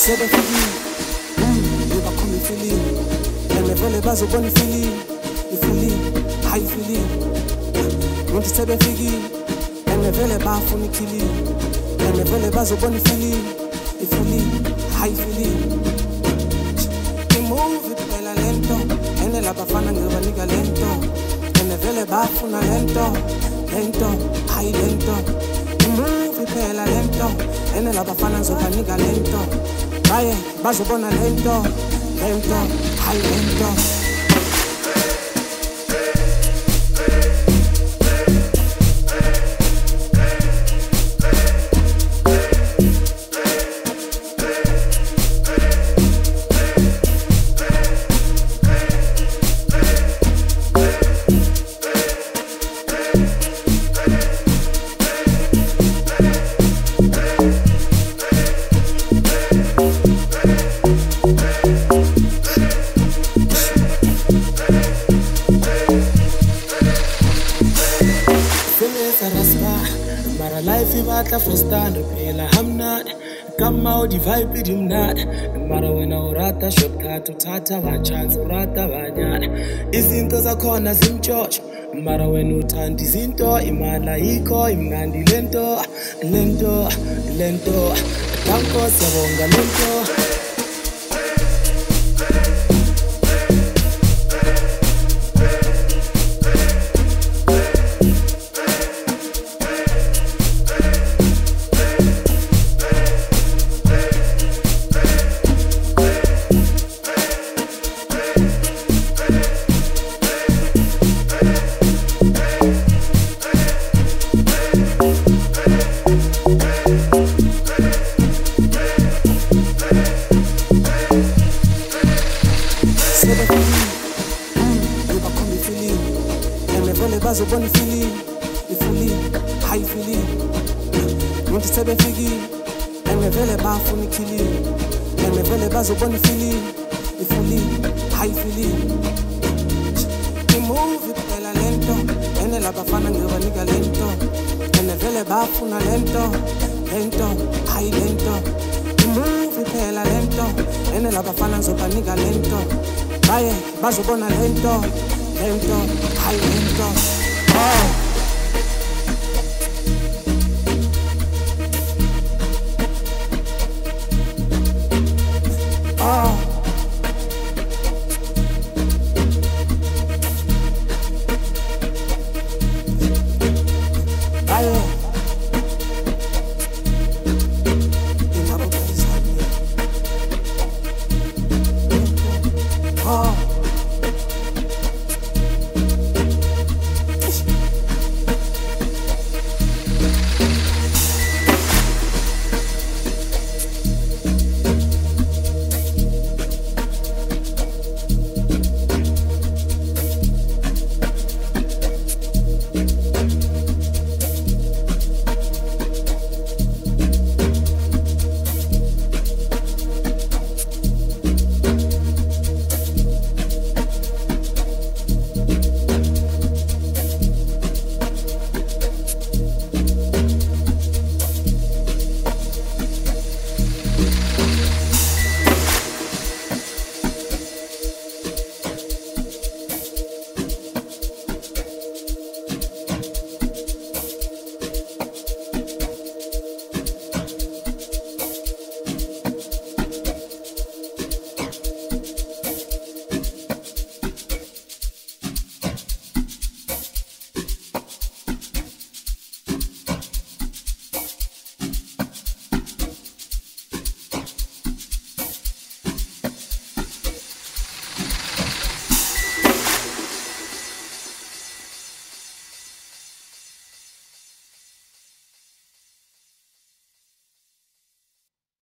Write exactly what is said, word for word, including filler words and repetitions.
sebefikile ngibakhomba ifilimi and vele bazobona ifilimi ifilimi hayi ifilimi ngithi sebefikile and vele bafuna ikhilimi and vele bazobona ifilimi ifilimi hayi ifilimi imove phela lento ene labafana ngizobanika lento and vele bafuna lento lento hayi lento imove phela lento ene labafana ngizobanika lento baye bazobona lento lento hayi lento Mara life ibatla for stand phela hamna kama udi vibe dimnat mara wena urata shortcut uthatha wa chance urata banyana izinto zakhona zimtshosho mara wena uthanda izinto imala yikho imnandi lento lento lento danko siyabonga lento ngibakhomba ifilimi and vele bazobona ifilimi ifilimi hayi ifilimi ngithi sebefikile and vele bafuna ikhilimi and vele bazobona ifilimi ifilimi hayi ifilimi imove phela lento ene labafana ngizobanika lento and vele bafuna lento lento hayi lento imove phela lento ene labafana ngizobanika lento baye bazobona lento lento hayi lento